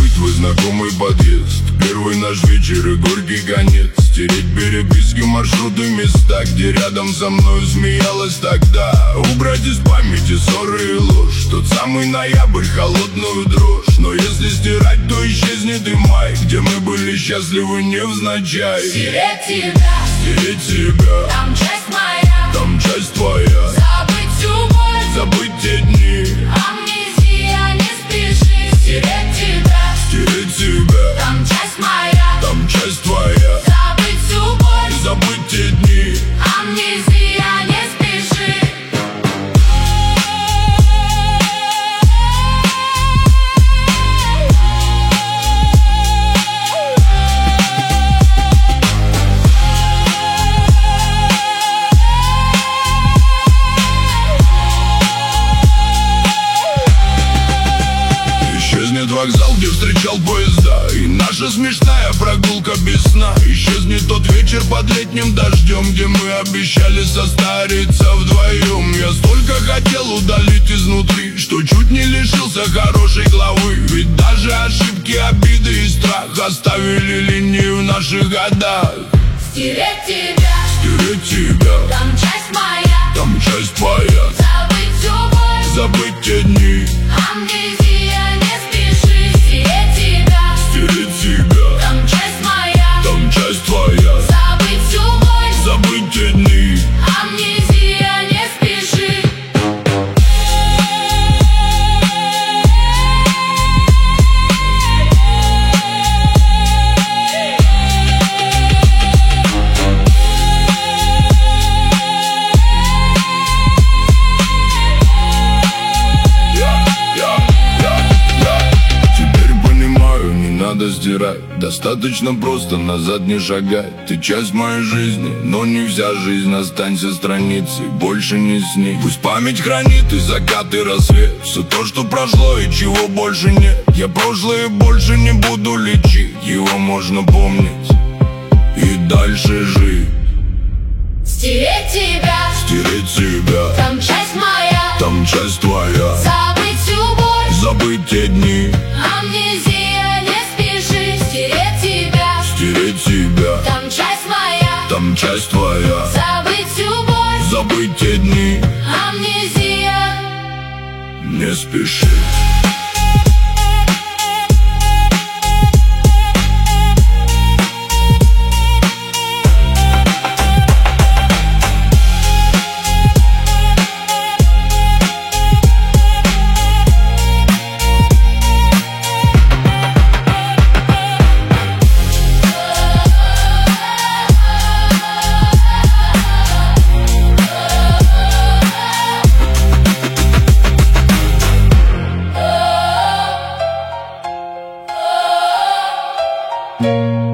забыть твой знакомый подъезд, первый наш вечер и горький конец. Стереть переписки, маршруты, места, где рядом со мной смеялась тогда. Убрать из памяти ссоры и ложь, тот самый ноябрь, холодную дрожь. Но если стирать, то исчезнет и май, где мы были счастливы невзначай. Стереть тебя, стереть себя, там часть моя, там часть твоя. забыть всю боль, забыть те дни, амнезия, не спеши. Стереть тебя, стереть себя, там часть моя, там часть твоя. забыть всю боль, забыть те дни, амнезия, не спеши. Исчезнет вокзал, где встречал поезда, и наша смешная прогулка без сна. Исчезнет тот вечер под летним дождем, где мы обещали состариться вдвоем. Я столько хотел удалить изнутри, что чуть не лишился хорошей главы. Ведь даже ошибки, обиды и страх оставили линии в наших годах. Стереть тебя, стереть тебя, там часть моя, там часть твоя. забыть всю боль, забыть те дни, амнезия, не спеши. Стереть тебя, стереть себя, там часть моя, там часть твоя. забыть всю боль, забыть те дни, амнезия, не спеши. надо стирать, достаточно просто назад не шагать. Ты часть моей жизни, но не вся жизнь. Останься страницей, больше не сни. Пусть память хранит и закат, и рассвет, все то, что прошло и чего больше нет. Я прошлое больше не буду лечить, его можно помнить и дальше жить. Стереть тебя, стереть себя, там часть моя, там часть твоя. забыть всю боль, забыть те дни, амнезия, не спеши. Стереть тебя, стереть себя, там часть моя, там часть твоя. забыть всю боль, забыть те дни, амнезия. не спеши. Oh